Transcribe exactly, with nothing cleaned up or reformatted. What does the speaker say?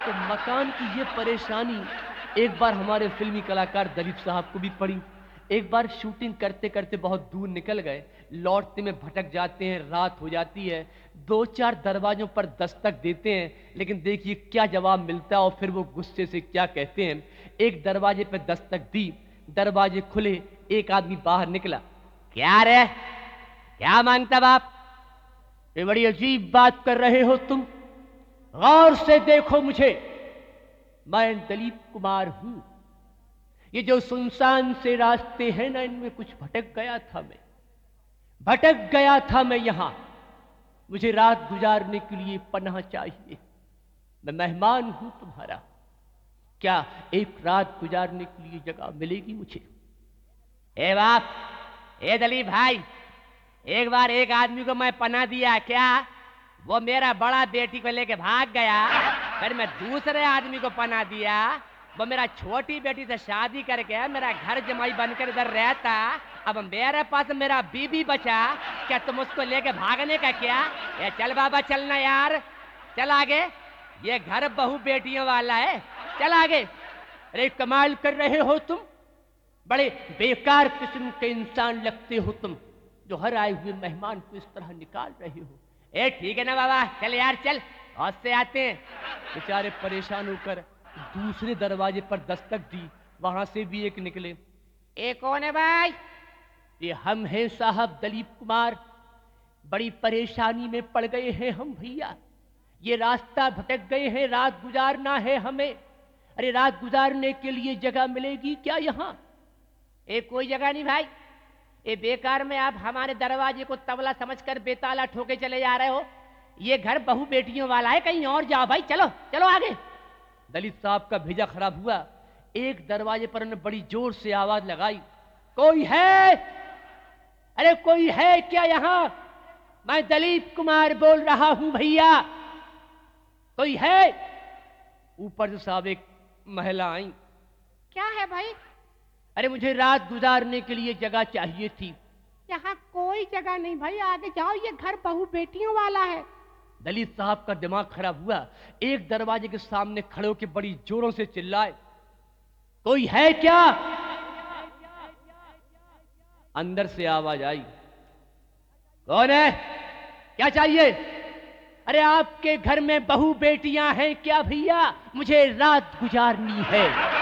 तो मकान की ये परेशानी एक बार हमारे फिल्मी कलाकार दलीप साहब को भी पड़ी। एक बार शूटिंग करते करते बहुत दूर निकल गए, लौटते में भटक जाते हैं, रात हो जाती है। दो चार दरवाजों पर दस्तक देते हैं, लेकिन देखिए क्या जवाब मिलता है और फिर वो गुस्से से क्या कहते हैं। एक दरवाजे पर दस्तक दी, दरवाजे खुले, एक आदमी बाहर निकला। क्या रे, क्या मांगता बाप? ये बड़ी अजीब बात कर रहे हो तुम, गौर से देखो मुझे, मैं दलीप कुमार हूं। ये जो सुनसान से रास्ते हैं ना, इनमें कुछ भटक गया था मैं भटक गया था मैं यहां। मुझे रात गुजारने के लिए पनाह चाहिए। मैं मेहमान हूं तुम्हारा, क्या एक रात गुजारने के लिए जगह मिलेगी मुझे? ए बाप, ए दलीप भाई, एक बार एक आदमी को मैं पनाह दिया, क्या वो मेरा बड़ा बेटी को लेके भाग गया। फिर मैं दूसरे आदमी को पनाह दिया, वो मेरा छोटी बेटी से शादी करके मेरा घर जमाई बनकर इधर रहता। अब मेरे पास मेरा बीबी बचा, क्या तुम उसको लेके भागने का क्या? ये चल बाबा, चलना यार, चल आगे, ये घर बहू बेटियों वाला है, चल आगे। अरे कमाल कर रहे हो तुम, बड़े बेकार किस्म के इंसान लगते हो तुम, जो हर आए हुए मेहमान को इस तरह निकाल रहे हो। ए ठीक है ना बाबा, चल यार चल, बहुत से आते हैं। बेचारे परेशान होकर दूसरे दरवाजे पर दस्तक दी, वहां से भी एक निकले। ए कौन है भाई? ये हम हैं साहब, दलीप कुमार। बड़ी परेशानी में पड़ गए हैं हम भैया, ये रास्ता भटक गए हैं, रात गुजारना है हमें। अरे रात गुजारने के लिए जगह मिलेगी क्या यहाँ? ए कोई जगह नहीं भाई, ये बेकार में आप हमारे दरवाजे को तबला समझकर बेताला ठोके चले जा रहे हो। ये घर बहू बेटियों वाला है, कहीं और जाओ भाई, चलो चलो आगे। दलित साहब का भेजा खराब हुआ। एक दरवाजे पर उन्होंने बड़ी जोर से आवाज लगाई, कोई है? अरे कोई है क्या यहाँ? मैं दलीप कुमार बोल रहा हूं भैया, कोई है? ऊपर से साहब एक महिला आई। क्या है भाई? अरे मुझे रात गुजारने के लिए जगह चाहिए थी। यहाँ कोई जगह नहीं भाई, आगे जाओ, ये घर बहू बेटियों वाला है। दलित साहब का दिमाग खराब हुआ, एक दरवाजे के सामने खड़े होकर बड़ी जोरों से चिल्लाए, कोई है क्या? अंदर से आवाज आई, कौन है, क्या चाहिए? अरे आपके घर में बहू बेटियां हैं क्या भैया? मुझे रात गुजारनी है।